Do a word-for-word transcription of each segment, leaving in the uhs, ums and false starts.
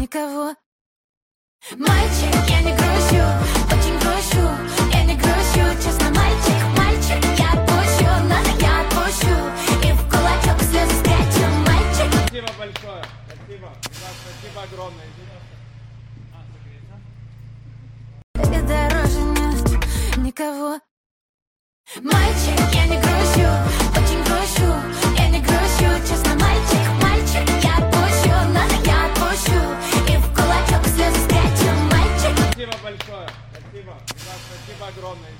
никого. Мальчик, я не грущу, очень грущу. Я не грущу, честно, мальчик, мальчик. Я отпущу, надо, я отпущу. И в кулачок слезы спрячу, мальчик. Спасибо большое, спасибо. Да, спасибо огромное. И дороже нет никого. Мальчик, я не грущу, очень грущу. Я не грущу, честно, мальчик, мальчик. Я отпущу, надо, я отпущу. И в кулачок слезы спрячу, мальчик. Спасибо большое, спасибо. Да, спасибо огромное.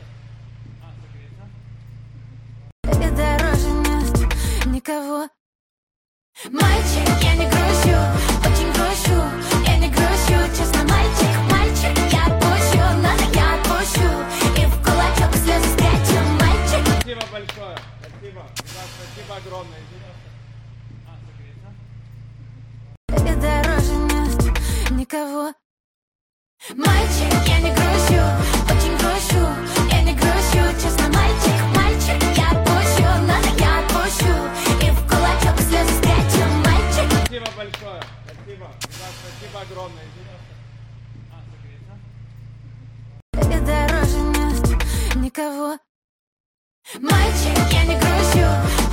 И дороже нет никого. Мальчик, я не грущу, очень грущу. Я не грущу, честно, мальчик, мальчик. Я отпущу, надо, я отпущу. И в кулачок слезы спрячу, мальчик. Спасибо большое, спасибо. Да, спасибо огромное. И дороже нет никого. Мальчик, я не грущу, очень грущу. Я не грущу, честно, мальчик, мальчик. Я отпущу, надо, я отпущу. И в кулачок слезы спрячу, мальчик. Спасибо большое, спасибо. Да, спасибо огромное. И дороже нет никого. Мальчик, я не грущу,